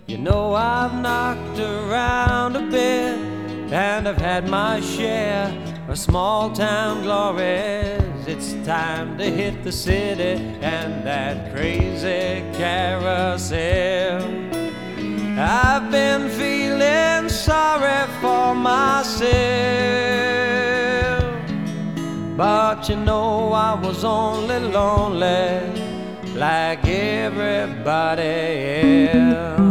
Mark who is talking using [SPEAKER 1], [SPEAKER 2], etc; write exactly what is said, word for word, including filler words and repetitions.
[SPEAKER 1] You know I've knocked around a bit, and I've had my share of small town glories. It's time to hit the city and that crazy carousel. I've been feeling sorry for myself, but you know I was only lonely like everybody else.